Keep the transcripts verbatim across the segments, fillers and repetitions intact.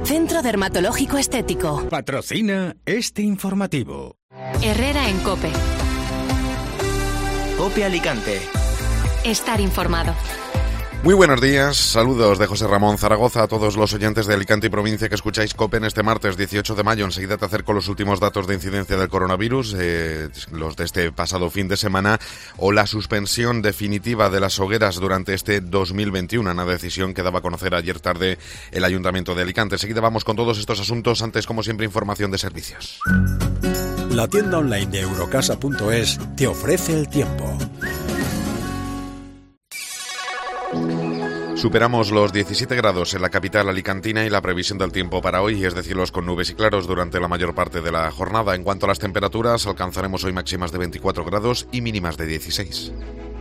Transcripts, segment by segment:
Centro Dermatológico Estético. Patrocina este informativo. Herrera en COPE. COPE Alicante. Estar informado. Muy buenos días, saludos de José Ramón Zaragoza a todos los oyentes de Alicante y provincia que escucháis COPE en este martes dieciocho de mayo. Enseguida te acerco los últimos datos de incidencia del coronavirus, eh, los de este pasado fin de semana, o la suspensión definitiva de las hogueras durante este dos mil veintiuno, una decisión que daba a conocer ayer tarde el Ayuntamiento de Alicante. Enseguida vamos con todos estos asuntos, antes como siempre información de servicios. La tienda online de Eurocasa punto es te ofrece el tiempo. Superamos los diecisiete grados en la capital alicantina y la previsión del tiempo para hoy es de cielos con nubes y claros durante la mayor parte de la jornada. En cuanto a las temperaturas, alcanzaremos hoy máximas de veinticuatro grados y mínimas de dieciséis.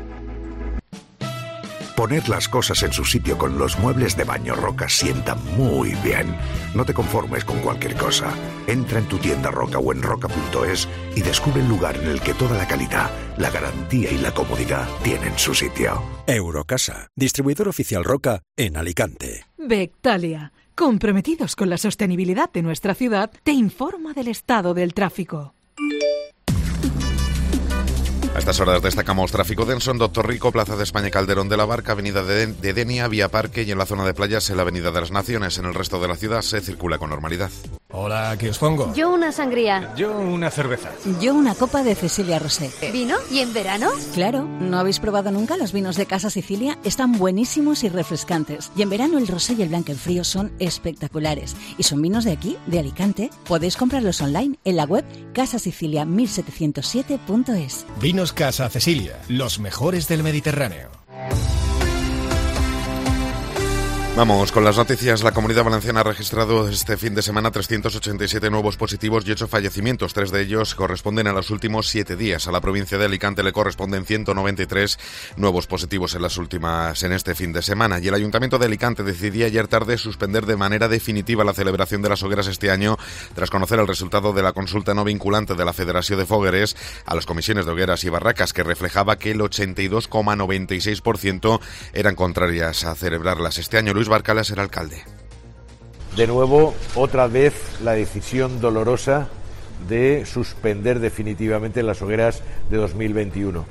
Poner las cosas en su sitio con los muebles de Baño Roca sienta muy bien. No te conformes con cualquier cosa. Entra en tu tienda Roca o en roca punto es y descubre el lugar en el que toda la calidad, la garantía y la comodidad tienen su sitio. Eurocasa, distribuidor oficial Roca en Alicante. Bectalia, comprometidos con la sostenibilidad de nuestra ciudad, te informa del estado del tráfico. A estas horas destacamos tráfico denso en Doctor Rico, Plaza de España, Calderón de la Barca, Avenida de, de Denia, Vía Parque y en la zona de playas en la Avenida de las Naciones. En el resto de la ciudad se circula con normalidad. Hola, ¿qué os pongo? Yo una sangría. Yo una cerveza. Yo una copa de Cecilia Rosé. ¿Vino? ¿Y en verano? Claro, ¿no habéis probado nunca los vinos de Casa Sicilia? Están buenísimos y refrescantes. Y en verano el rosé y el blanquenfrío son espectaculares. Y son vinos de aquí, de Alicante. Podéis comprarlos online en la web casa sicilia mil setecientos siete punto es. Vinos Casa Cecilia, los mejores del Mediterráneo. Vamos con las noticias. La Comunidad Valenciana ha registrado este fin de semana trescientos ochenta y siete nuevos positivos y ocho fallecimientos. Tres de ellos corresponden a los últimos siete días. A la provincia de Alicante le corresponden ciento noventa y tres nuevos positivos en las últimas en este fin de semana. Y el Ayuntamiento de Alicante decidía ayer tarde suspender de manera definitiva la celebración de las hogueras este año tras conocer el resultado de la consulta no vinculante de la Federación de Fogueres a las comisiones de hogueras y barracas, que reflejaba que el ochenta y dos coma noventa y seis por ciento eran contrarias a celebrarlas este año. Luis Barcala será alcalde. De nuevo, otra vez, la decisión dolorosa de suspender definitivamente las hogueras de dos mil veintiuno.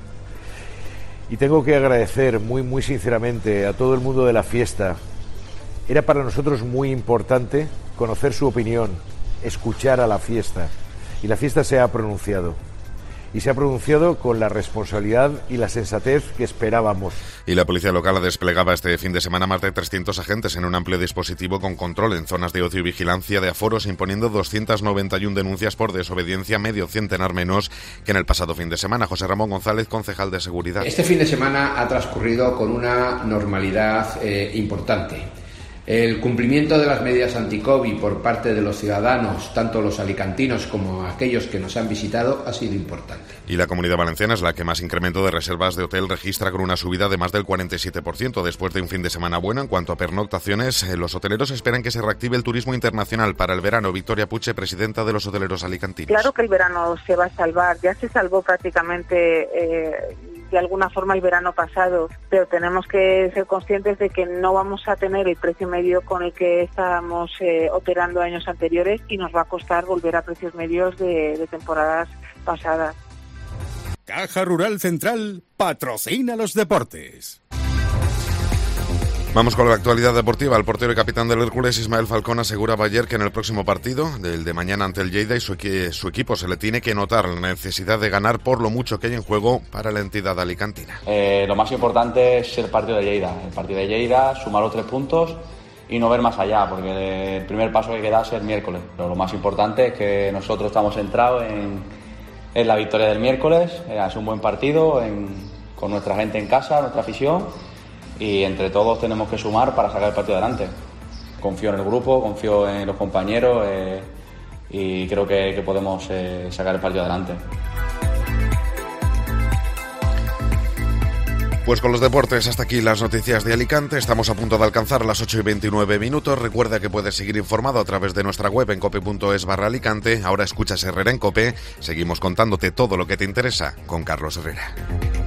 Y tengo que agradecer muy, muy sinceramente a todo el mundo de la fiesta. Era para nosotros muy importante conocer su opinión, escuchar a la fiesta. Y la fiesta se ha pronunciado. Y se ha pronunciado con la responsabilidad y la sensatez que esperábamos. Y la policía local desplegaba este fin de semana más de trescientos agentes en un amplio dispositivo con control en zonas de ocio y vigilancia de aforos, imponiendo doscientas noventa y una denuncias por desobediencia, medio centenar menos que en el pasado fin de semana. José Ramón González, concejal de Seguridad. Este fin de semana ha transcurrido con una normalidad eh, importante. El cumplimiento de las medidas anti-COVID por parte de los ciudadanos, tanto los alicantinos como aquellos que nos han visitado, ha sido importante. Y la Comunidad Valenciana es la que más incremento de reservas de hotel registra, con una subida de más del cuarenta y siete por ciento. Después de un fin de semana bueno en cuanto a pernoctaciones, los hoteleros esperan que se reactive el turismo internacional para el verano. Victoria Puche, presidenta de los hoteleros alicantinos. Claro que el verano se va a salvar, ya se salvó prácticamente eh, de alguna forma el verano pasado, pero tenemos que ser conscientes de que no vamos a tener el precio medio con el que estábamos eh, operando años anteriores y nos va a costar volver a precios medios de, de temporadas pasadas. Caja Rural Central patrocina los deportes. Vamos con la actualidad deportiva. El portero y capitán del Hércules, Ismael Falcón, aseguraba ayer que en el próximo partido, del de mañana ante el Lleida, y su, equi- su equipo se le tiene que notar la necesidad de ganar por lo mucho que hay en juego para la entidad alicantina. Eh, lo más importante es el partido de Lleida. El partido de Lleida, sumar los tres puntos y no ver más allá, porque el primer paso que queda es el miércoles. Pero lo más importante es que nosotros estamos centrados en, en la victoria del miércoles, eh, es un buen partido, en, con nuestra gente en casa, nuestra afición, y entre todos tenemos que sumar para sacar el partido adelante. Confío en el grupo, confío en los compañeros eh, y creo que, que podemos eh, sacar el partido adelante. Pues con los deportes hasta aquí las noticias de Alicante. Estamos a punto de alcanzar las ocho y veintinueve minutos. Recuerda que puedes seguir informado a través de nuestra web en cope punto es barra Alicante. Ahora escuchas Herrera en Cope. Seguimos contándote todo lo que te interesa con Carlos Herrera.